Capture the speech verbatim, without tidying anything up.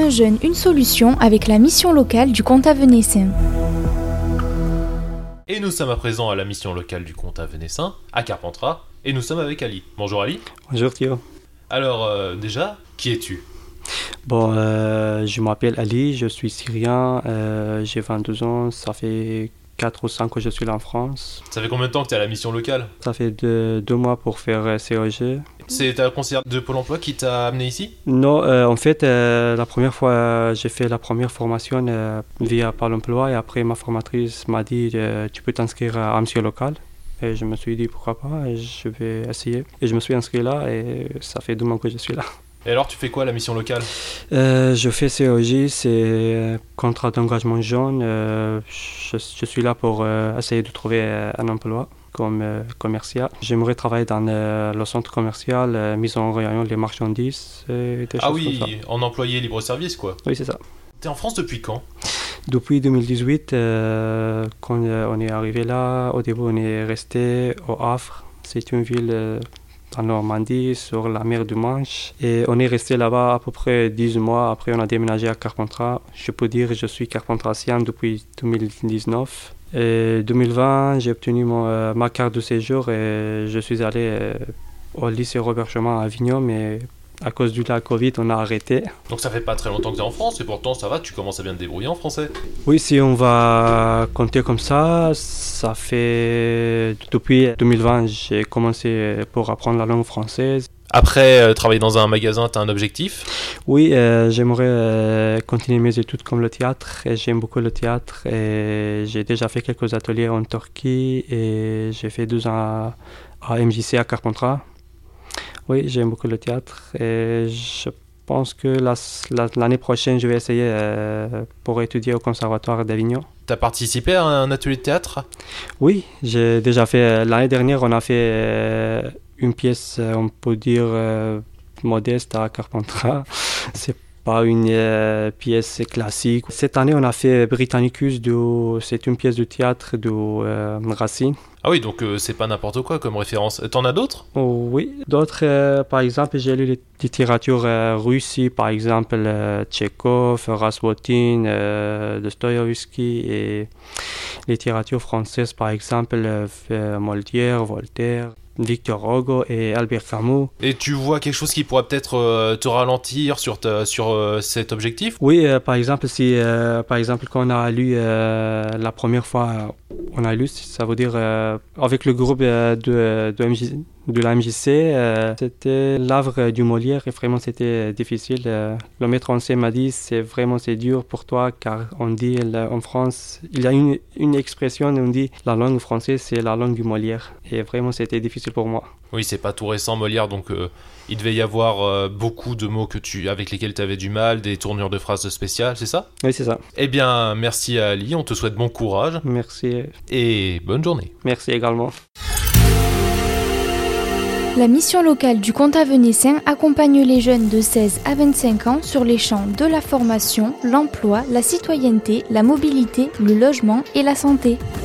Un jeune, une solution avec la mission locale du Comtat Venessin. Et nous sommes à présent à la mission locale du Comtat Venessin, à Carpentras, et nous sommes avec Ali. Bonjour Ali. Bonjour Thio. Alors euh, déjà, qui es-tu ? Bon, euh, je m'appelle Ali, je suis syrien, euh, j'ai vingt-deux ans, ça fait quatre ou cinq ans que je suis là en France. Ça fait combien de temps que tu es à la mission locale ? Ça fait deux, deux mois pour faire C O G. C'est ta conseillère de Pôle emploi qui t'a amené ici ? Non, euh, en fait, euh, la première fois, euh, j'ai fait la première formation euh, via Pôle emploi et après ma formatrice m'a dit euh, tu peux t'inscrire à mission locale. Et je me suis dit pourquoi pas, et je vais essayer. Et je me suis inscrit là et ça fait deux mois que je suis là. Et alors, tu fais quoi, la mission locale ? euh, Je fais C O J, c'est contrat d'engagement jeune. Euh, je, je suis là pour euh, essayer de trouver euh, un emploi comme euh, commercial. J'aimerais travailler dans euh, le centre commercial, euh, mise en rayon les marchandises et des ah choses oui, comme ça. En employé libre-service, quoi. Oui, c'est ça. T'es en France depuis quand ? Depuis deux mille dix-huit, euh, quand euh, on est arrivé là, au début on est resté au Havre. C'est une ville... Euh, en Normandie, sur la mer du Manche. Et on est resté là-bas à peu près dix mois. Après, on a déménagé à Carpentras. Je peux dire que je suis carpentrasien depuis deux mille dix-neuf. Et deux mille vingt, j'ai obtenu mon, euh, ma carte de séjour et je suis allé euh, au lycée Robert Schuman à Avignon, mais à cause de la Covid, on a arrêté. Donc ça fait pas très longtemps que tu es en France et pourtant ça va, tu commences à bien te débrouiller en français. Oui, si on va compter comme ça, ça fait... Depuis deux mille vingt, j'ai commencé pour apprendre la langue française. Après, euh, travailler dans un magasin, tu as un objectif ? Oui, euh, j'aimerais euh, continuer mes études comme le théâtre. Et j'aime beaucoup le théâtre et j'ai déjà fait quelques ateliers en Turquie et j'ai fait deux ans à, à M J C à Carpentras. Oui, j'aime beaucoup le théâtre et je pense que la, la, l'année prochaine, je vais essayer euh, pour étudier au Conservatoire d'Avignon. Tu as participé à un atelier de théâtre ? Oui, j'ai déjà fait. L'année dernière, on a fait euh, une pièce, on peut dire, euh, modeste à Carpentras. C'est pas une euh, pièce classique. Cette année, on a fait Britannicus, de, c'est une pièce de théâtre de euh, Racine. Ah oui, donc euh, c'est pas n'importe quoi comme référence. T'en as d'autres ? Oh, oui, d'autres, euh, par exemple, j'ai lu la littérature euh, russe, par exemple, euh, Tchekhov, Rasputin, euh, Dostoïevski, et littérature française, par exemple, euh, Molière, Voltaire, Victor Hugo et Albert Camus. Et tu vois quelque chose qui pourrait peut-être euh, te ralentir sur, ta, sur euh, cet objectif ? Oui, euh, par exemple, si, euh, par exemple, quand on a lu euh, la première fois, on a lu, ça veut dire, euh, avec le groupe euh, de, de, M J, de la M J C, euh, c'était l'œuvre du Molière et vraiment c'était difficile. Euh, le maître en scène m'a dit, c'est vraiment c'est dur pour toi car on dit là, en France, il y a une, une expression, on dit la langue française c'est la langue du Molière et vraiment c'était difficile pour moi. Oui, c'est pas tout récent Molière, donc euh, il devait y avoir euh, beaucoup de mots que tu, avec lesquels tu avais du mal, des tournures de phrases spéciales, c'est ça ? Oui, c'est ça. Eh bien, merci à Ali, on te souhaite bon courage. Merci. Et bonne journée. Merci également. La mission locale du Comtat Venessin accompagne les jeunes de seize à vingt-cinq ans sur les champs de la formation, l'emploi, la citoyenneté, la mobilité, le logement et la santé.